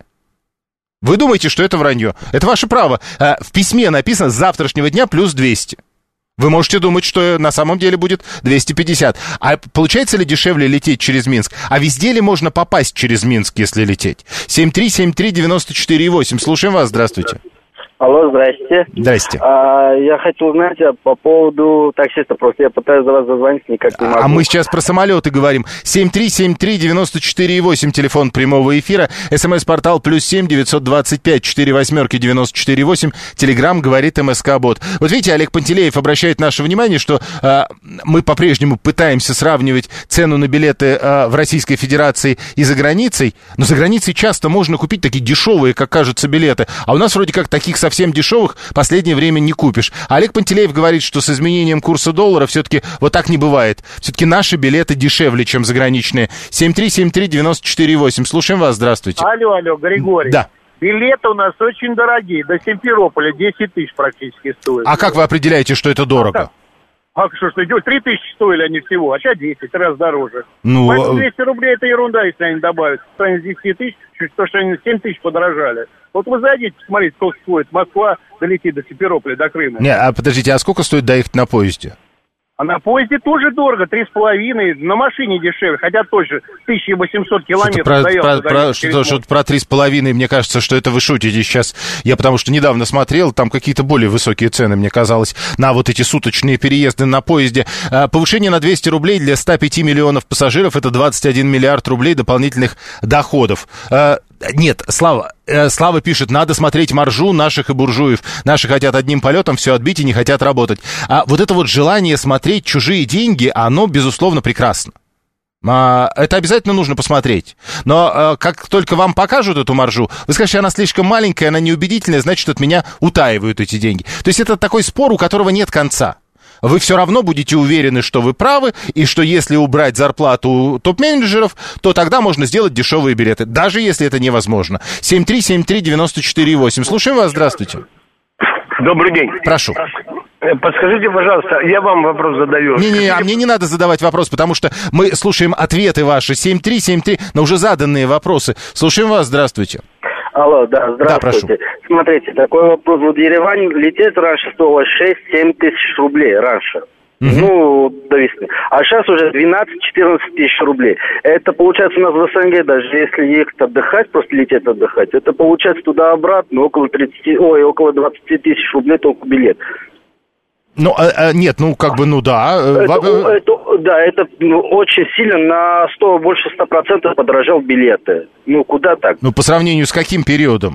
Вы думаете, что это вранье? Это ваше право. В письме написано «с завтрашнего дня плюс двести». Вы можете думать, что на самом деле будет двести пятьдесят. А получается ли дешевле лететь через Минск? А везде ли можно попасть через Минск, если лететь? семь три семь три девять четыре восемь. Слушаем вас. Здравствуйте. Алло, здрасте. Здрасте. А, я хотел узнать по поводу таксиста. Просто я пытаюсь до вас дозвониться, никак не могу. А мы сейчас про самолеты говорим. семь три семь три девять четыре восемь, телефон прямого эфира. СМС-портал плюс семь девятьсот двадцать пять четыре восьмерки девяносто четыре восемь. Телеграм говорит МСК-бот. Вот видите, Олег Пантелеев обращает наше внимание, что э, мы по-прежнему пытаемся сравнивать цену на билеты э, в Российской Федерации и за границей. Но за границей часто можно купить такие дешевые, как кажется, билеты. А у нас вроде как таких совсем совсем дешевых в последнее время не купишь. Олег Пантелеев говорит, что с изменением курса доллара все-таки вот так не бывает. Все-таки наши билеты дешевле, чем заграничные. семь три семь три девять четыре восемь. Слушаем вас. Здравствуйте. Алло, алло, Григорий. Да. Билеты у нас очень дорогие. До Симферополя десять тысяч практически стоят. А как вы определяете, что это дорого? А что, что идет? три тысячи стоили они всего, а сейчас десять, раз дороже. Ну, поэтому двести рублей это ерунда, если они добавят. Станет десять тысяч, то, что они семь тысяч подорожали. Вот вы зайдите, посмотрите, сколько стоит Москва долетит до Симферополя, до Крыма. Не, а подождите, а сколько стоит доехать на поезде? А на поезде тоже дорого, три с половиной, на машине дешевле, хотя тоже тысяча восемьсот километров что-то доехал. Про, про, что-то, что-то про три с половиной, мне кажется, что это вы шутите сейчас. Я потому что недавно смотрел, там какие-то более высокие цены, мне казалось, на вот эти суточные переезды на поезде. А, повышение на двести рублей для ста пяти миллионов пассажиров, это двадцать один миллиард рублей дополнительных доходов. А, Нет, Слава, э, Слава пишет, надо смотреть маржу наших и буржуев. Наши хотят одним полетом все отбить и не хотят работать. А вот это вот желание смотреть чужие деньги, оно, безусловно, прекрасно. А, это обязательно нужно посмотреть. Но а, как только вам покажут эту маржу, вы скажете, она слишком маленькая, она неубедительная, значит, от меня утаивают эти деньги. То есть это такой спор, у которого нет конца. Вы все равно будете уверены, что вы правы, и что если убрать зарплату топ-менеджеров, то тогда можно сделать дешевые билеты, даже если это невозможно. семь три семь три девять четыре восемь. Слушаем вас, здравствуйте. Добрый день. Прошу. Подскажите, пожалуйста, я вам вопрос задаю. Не-не, а мне не надо задавать вопрос, потому что мы слушаем ответы ваши. семь три семь три, но уже заданные вопросы. Слушаем вас, здравствуйте. Алло, да, здравствуйте. Да, смотрите, такой вопрос. Вот Еревань лететь раньше стоило шесть-семь тысяч рублей раньше. Угу. Ну, до весны. А сейчас уже двенадцать-четырнадцать тысяч рублей. Это получается у нас в СНГ, даже если ехать отдыхать, просто лететь отдыхать, это получается туда-обратно около тридцати, ой, около двадцати тысяч рублей только билет. Ну, а, а, нет, ну, как бы, ну, да. Это, это, да, это ну, очень сильно, на сто, больше ста процентов подорожал билеты. Ну, куда так? Ну, по сравнению с каким периодом?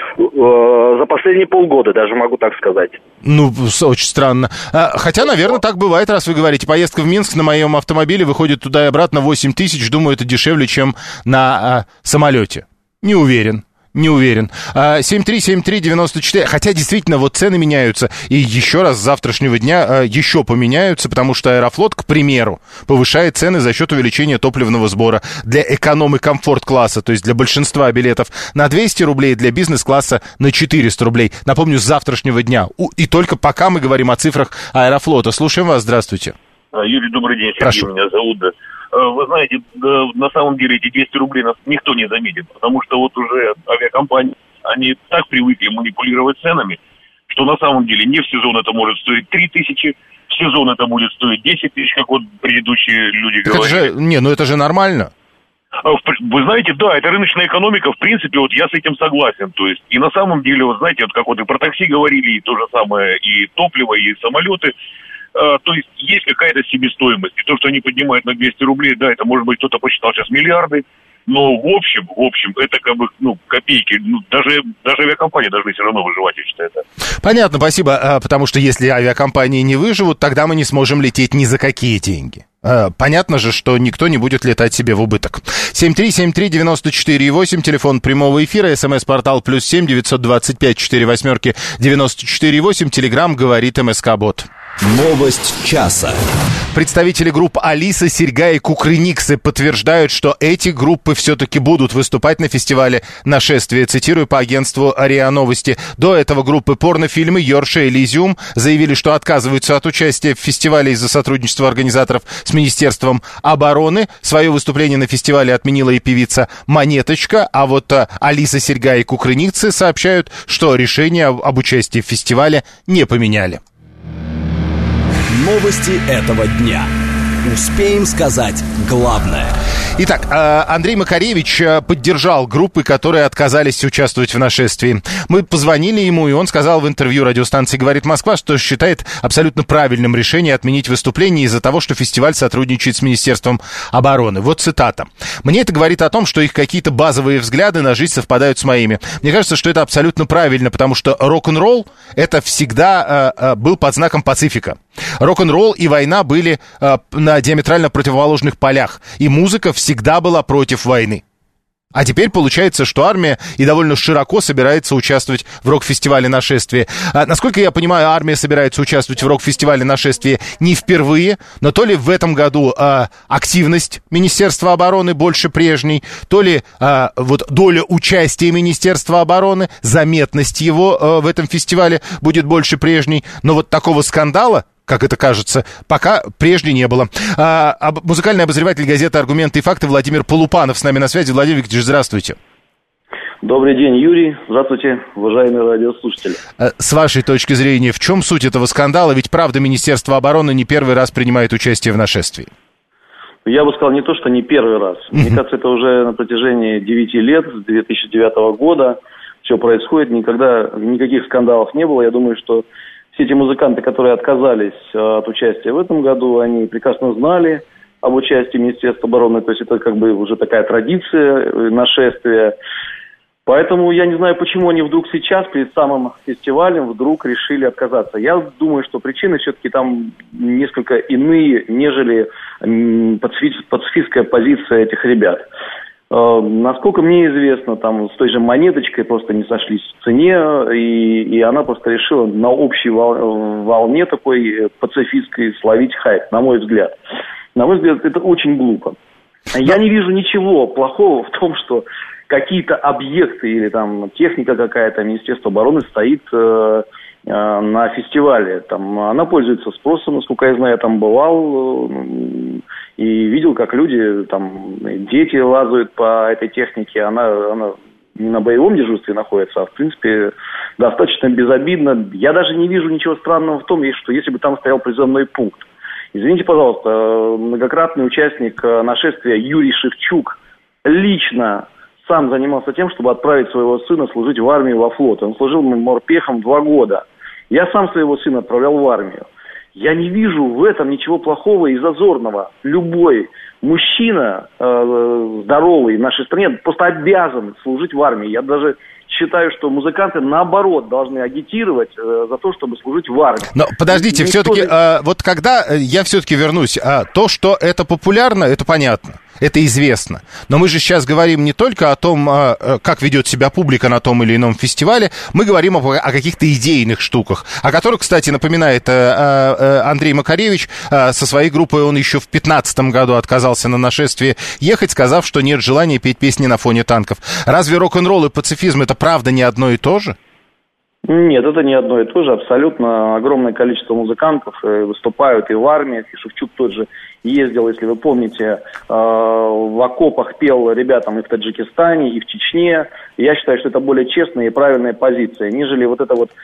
За последние полгода, даже могу так сказать. Ну, очень странно. Хотя, наверное, так бывает, раз вы говорите. Поездка в Минск на моем автомобиле выходит туда и обратно восемь тысяч. Думаю, это дешевле, чем на а, самолете. Не уверен. Не уверен. семь три семь три девять четыре. Хотя, действительно, вот цены меняются. И еще раз с завтрашнего дня еще поменяются, потому что Аэрофлот, к примеру, повышает цены за счет увеличения топливного сбора для эконом- и комфорт-класса, то есть для большинства билетов на двести рублей, для бизнес-класса на четыреста рублей. Напомню, с завтрашнего дня. И только пока мы говорим о цифрах Аэрофлота. Слушаем вас. Здравствуйте. Юрий, добрый день. Сергей Прошу. Меня зовут. Вы знаете, на самом деле эти двести рублей нас никто не заметит, потому что вот уже авиакомпании, они так привыкли манипулировать ценами, что на самом деле не в сезон это может стоить три тысячи, в сезон это будет стоить десять тысяч, как вот предыдущие люди так говорили. Это же, не, ну это же нормально. Вы знаете, да, это рыночная экономика, в принципе, вот я с этим согласен, то есть, и на самом деле, вот знаете, вот как вот и про такси говорили, и то же самое, и топливо, и самолеты. То есть есть какая-то себестоимость. И то, что они поднимают на двести рублей, да, это может быть кто-то посчитал сейчас миллиарды, Но в общем, в общем, это как бы, ну, копейки. Ну, даже, даже авиакомпании должны все равно выживать, я считаю это. Понятно, спасибо. Потому что если авиакомпании не выживут, тогда мы не сможем лететь ни за какие деньги. Понятно же, что никто не будет летать себе в убыток. семь три семь три девяносто четыре восемь, телефон прямого эфира, смс-портал плюс семь девятьсот двадцать пять четыре восьмерки девяносто четыре восемь, телеграм говорит МСК-бот. Новость часа. Представители групп Алиса, Серьга и Кукрыниксы подтверждают, что эти группы все-таки будут выступать на фестивале «Нашествие». Цитирую по агентству РИА Новости. До этого группы порнофильмы «Йорша» и «Элизиум» заявили, что отказываются от участия в фестивале из-за сотрудничества организаторов с Министерством обороны. Свое выступление на фестивале отменила и певица «Монеточка». А вот Алиса, Серьга и Кукрыниксы сообщают, что решение об участии в фестивале не поменяли. Новости этого дня. Успеем сказать главное. Итак, Андрей Макаревич поддержал группы, которые отказались участвовать в нашествии. Мы позвонили ему, и он сказал в интервью радиостанции «Говорит Москва», что считает абсолютно правильным решение отменить выступление из-за того, что фестиваль сотрудничает с Министерством обороны. Вот цитата. «Мне это говорит о том, что их какие-то базовые взгляды на жизнь совпадают с моими. Мне кажется, что это абсолютно правильно, потому что рок-н-ролл — это всегда э, был под знаком пацифика. Рок-н-ролл и война были э, на диаметрально противоположных полях, и музыка всегда была против войны. А теперь получается, что армия и довольно широко собирается участвовать в рок-фестивале «Нашествие». А, насколько я понимаю, армия собирается участвовать в рок-фестивале «Нашествие» не впервые, но то ли в этом году а, активность Министерства обороны больше прежней, то ли а, вот доля участия Министерства обороны, заметность его а, в этом фестивале будет больше прежней. Но вот такого скандала, как это кажется, пока прежде не было. А, об, музыкальный обозреватель газеты «Аргументы и факты» Владимир Полупанов с нами на связи. Владимир Викторович, здравствуйте. Добрый день, Юрий. Здравствуйте, уважаемые радиослушатели. А, с вашей точки зрения, в чем суть этого скандала? Ведь, правда, Министерство обороны не первый раз принимает участие в нашествии. Я бы сказал не то, что не первый раз. Мне кажется, это уже на протяжении девяти лет, с две тысячи девятого года все происходит. Никогда никаких скандалов не было. Я думаю, что все эти музыканты, которые отказались от участия в этом году, они прекрасно знали об участии Министерства обороны. То есть это как бы уже такая традиция нашествия. Поэтому я не знаю, почему они вдруг сейчас, перед самым фестивалем, вдруг решили отказаться. Я думаю, что причины все-таки там несколько иные, нежели пацифистская позиция этих ребят. Uh, насколько мне известно, там с той же «Монеточкой» просто не сошлись в цене, и, и она просто решила на общей вол- волне такой пацифистской словить хайп, на мой взгляд. На мой взгляд, это очень глупо. Я не вижу ничего плохого в том, что какие-то объекты или там техника какая-то Министерства обороны стоит э, э, на фестивале. Там она пользуется спросом, насколько я знаю, я там бывал э, и видел, как люди, там, дети лазают по этой технике. Она, она не на боевом дежурстве находится, а в принципе достаточно безобидно. Я даже не вижу ничего странного в том, что если бы там стоял призывной пункт. Извините, пожалуйста, многократный участник нашествия Юрий Шевчук лично сам занимался тем, чтобы отправить своего сына служить в армию, во флот. Он служил морпехом два года. Я сам своего сына отправлял в армию. Я не вижу в этом ничего плохого и зазорного. Любой мужчина э, здоровый в нашей стране просто обязан служить в армии. Я даже считаю, что музыканты, наоборот, должны агитировать э, за то, чтобы служить в армии. Но подождите, Никто... все-таки, э, вот когда я все-таки вернусь, э, то, что это популярно, это понятно. Это известно. Но мы же сейчас говорим не только о том, как ведет себя публика на том или ином фестивале, мы говорим о, о каких-то идейных штуках, о которых, кстати, напоминает Андрей Макаревич. Со своей группой он еще в две тысячи пятнадцатом году отказался на нашествие ехать, сказав, что нет желания петь песни на фоне танков. Разве рок-н-ролл и пацифизм — это правда не одно и то же? Нет, это не одно и то же. Абсолютно огромное количество музыкантов выступают и в армиях, и Шевчук тот же ездил, если вы помните, в окопах пел ребятам и в Таджикистане, и в Чечне. Я считаю, что это более честная и правильная позиция, нежели вот эта вот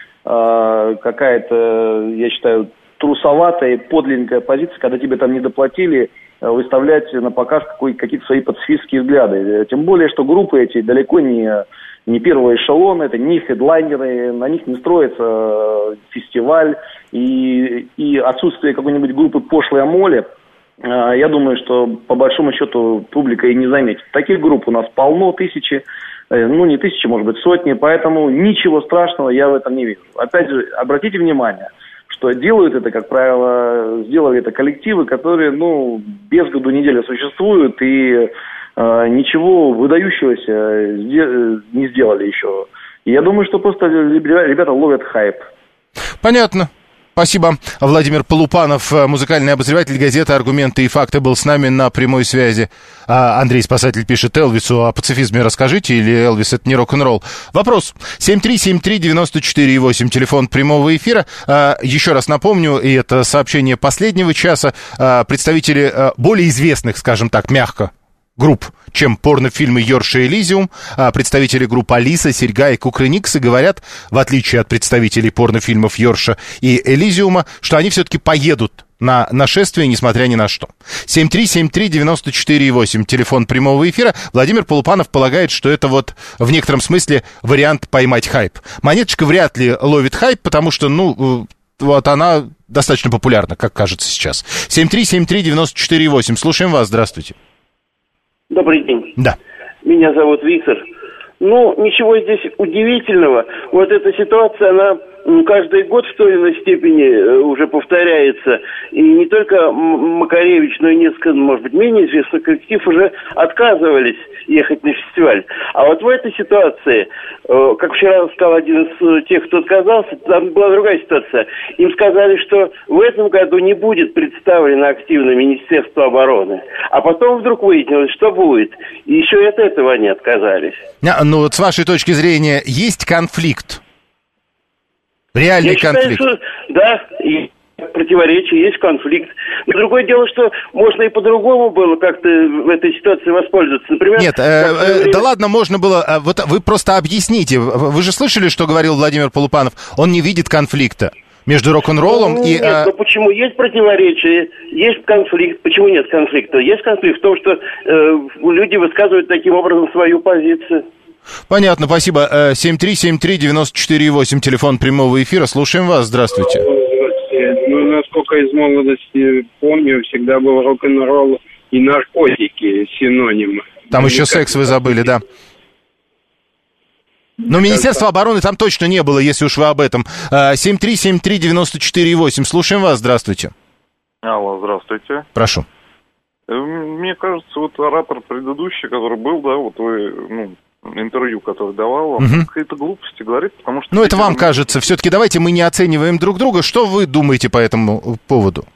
какая-то, я считаю, трусоватая и подлинная позиция, когда тебе там не доплатили, выставлять на показ какие-то свои пацифистские взгляды. Тем более, что группы эти далеко не... не первого эшелона, это не хедлайнеры, на них не строится фестиваль, и, и отсутствие какой-нибудь группы «Пошлая Молли», я думаю, что по большому счету публика и не заметит. Таких групп у нас полно, тысячи, ну не тысячи, может быть сотни, поэтому ничего страшного я в этом не вижу. Опять же, обратите внимание, что делают это, как правило, сделали это коллективы, которые, ну, без году недели существуют и э, ничего выдающегося не сделали еще. И я думаю, что просто ребята ловят хайп. Понятно. Спасибо. Владимир Полупанов, музыкальный обозреватель газеты «Аргументы и факты», был с нами на прямой связи. А Андрей Спасатель пишет: Элвису о пацифизме расскажите, или Элвис — это не рок-н-ролл? Вопрос. семь три семь три девять четыре восемь, телефон прямого эфира. А, еще раз напомню, и это сообщение последнего часа, а, представители а, более известных, скажем так, мягко, групп, чем порнофильмы «Йорш» и «Элизиум», а представители групп «Алиса», «Серьга» и «Кукрыниксы» говорят, в отличие от представителей порнофильмов «Йорша» и «Элизиума», что они все-таки поедут на нашествие, несмотря ни на что. семь три семь три девять четыре восемь, телефон прямого эфира. Владимир Полупанов полагает, что это вот в некотором смысле вариант поймать хайп. Монеточка вряд ли ловит хайп, потому что, ну, вот она достаточно популярна, как кажется сейчас. семь три семь три девять четыре восемь, слушаем вас, здравствуйте. Добрый день. Да. Меня зовут Виктор. Ну, ничего здесь удивительного. Вот эта ситуация, она каждый год в той или иной степени уже повторяется. И не только Макаревич, но и несколько, может быть, менее известный коллектив уже отказывались ехать на фестиваль. А вот в этой ситуации, как вчера сказал один из тех, кто отказался, там была другая ситуация. Им сказали, что в этом году не будет представлено активно Министерство обороны. А потом вдруг выяснилось, что будет. И еще и от этого они отказались. Ну вот с вашей точки зрения, есть конфликт? Реальный Я считаю, конфликт? Что, да, и противоречие, есть конфликт. Но другое дело, что можно и по-другому было как-то в этой ситуации воспользоваться. Например, Нет, э, э, время... да ладно, можно было... Э, вот вы просто объясните. Вы же слышали, что говорил Владимир Полупанов? Он не видит конфликта между рок-н-роллом ну, и... Нет, э... ну почему? Есть противоречие, есть конфликт. Почему нет конфликта? Есть конфликт в том, что э, люди высказывают таким образом свою позицию. Понятно, спасибо. семь три семь три девять четыре восемь, телефон прямого эфира. Слушаем вас, здравствуйте. Ну, насколько из молодости помню, всегда был рок-н-ролл и наркотики синонимы. Там ну, еще секс вы забыли, да. Но Министерства обороны там точно не было, если уж вы об этом. семь три семь три девять четыре восемь, слушаем вас, здравствуйте. Алло, здравствуйте. Прошу. Мне кажется, вот оратор предыдущий, который был, да, вот вы, ну, интервью, которое давал, он угу. какие-то глупости говорит, потому что... Ну, это вам кажется. Все-таки давайте мы не оцениваем друг друга. Что вы думаете по этому поводу?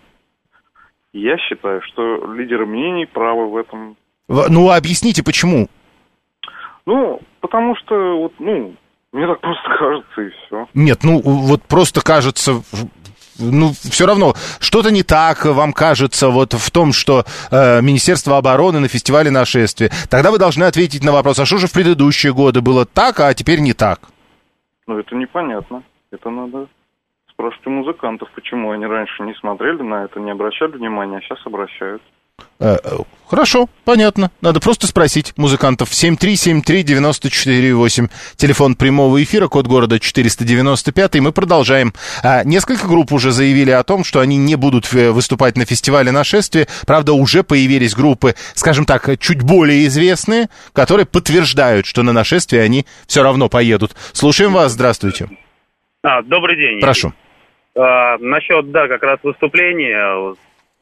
Я считаю, что лидеры мнений правы в этом. Ну, объясните, почему? Ну, потому что, вот, ну, мне так просто кажется, и все. Нет, ну, вот просто кажется... Ну, все равно, что-то не так вам кажется вот в том, что э, Министерство обороны на фестивале нашествия. Тогда вы должны ответить на вопрос, а что же в предыдущие годы было так, а теперь не так? Ну, это непонятно. Это надо спрашивать у музыкантов, почему они раньше не смотрели на это, не обращали внимания, а сейчас обращают. Э, хорошо, понятно. Надо просто спросить музыкантов. семь три семь три девять четыре восемь. Телефон прямого эфира, код города четыреста девяносто пять. И мы продолжаем. А, несколько групп уже заявили о том, что они не будут выступать на фестивале нашествия. Правда, уже появились группы, скажем так, чуть более известные, которые подтверждают, что на нашествие они все равно поедут. Слушаем вас. Здравствуйте. А, добрый день. Прошу. А, насчет, да, как раз выступления...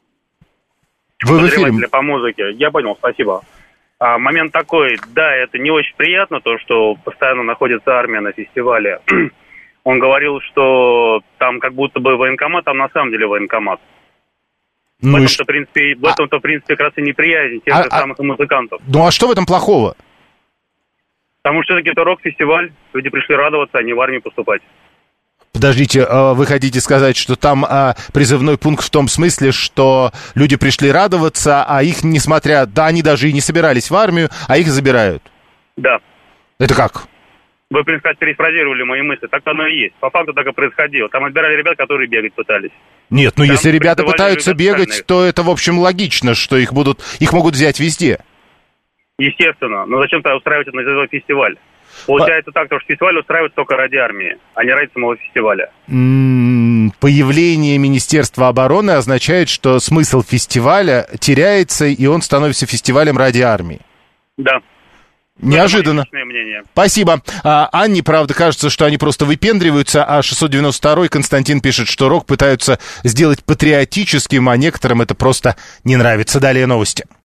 Вы в эфире. По музыке. Я понял, спасибо. А, момент такой, да, это не очень приятно, то, что постоянно находится армия на фестивале. Он говорил, что там как будто бы военкомат, там на самом деле военкомат. Ну в этом-то, ш... в принципе, в этом-то, в принципе, как раз и неприязнь тех а, же самых а... музыкантов. Ну а что в этом плохого? Потому что все-таки это рок-фестиваль, люди пришли радоваться, а не в армию поступать. Подождите, вы хотите сказать, что там а, призывной пункт в том смысле, что люди пришли радоваться, а их, несмотря... Да, они даже и не собирались в армию, а их забирают? Да. Это как? Вы, в принципе, перефразировали мои мысли. Так оно и есть. По факту так и происходило. Там отбирали ребят, которые бегать пытались. Нет, ну там если ребята пытаются бегать, остальных. То это, в общем, логично, что их будут, их могут взять везде. Естественно. Но зачем тогда устраивать этот фестиваль? Получается так, что фестиваль устраивается только ради армии, а не ради самого фестиваля. Появление Министерства обороны означает, что смысл фестиваля теряется, и он становится фестивалем ради армии. Да. Неожиданно. Спасибо. А, Анне, правда, кажется, что они просто выпендриваются, а шестьсот девяносто второй Константин пишет, что рок пытаются сделать патриотическим, а некоторым это просто не нравится. Далее новости.